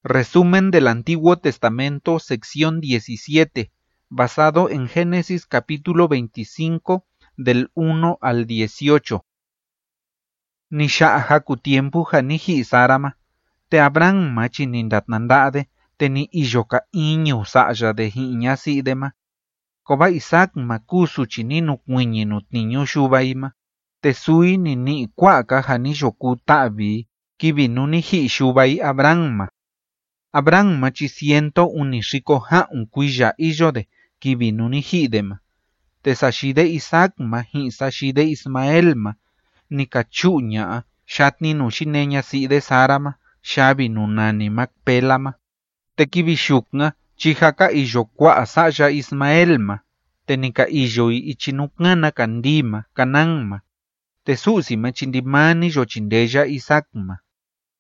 Resumen del Antiguo Testamento, sección 17, basado en Génesis capítulo 25, del 1 al 18. Ni xa'ajaku tiempo janihi Sarama, te Abraham ma chinindatnanda'de, te ni iyoka iñu sa'ya de hi'ñasi'dema. Koba Isaac ma kusu chininu kuiñinu tniñu xubaima, te sui ni ni'i kua'aka janiyoku ta'vi kivinu ni ji'i xubai Abraham. Abraham chi 110 kuiya iyode kivinu ni ji'dema. Te saxide Isaac ji'i saxide Ismael ni kachu'ña'a xatninu xineña si'de Sarama xavinu nani Macpela. Te kivixuknga chijaka iyo kua'a sa'ya Ismael te ni ka iyoi ichinukngana kandima Canaán. Te su'si chindimani yo chindeya Isaac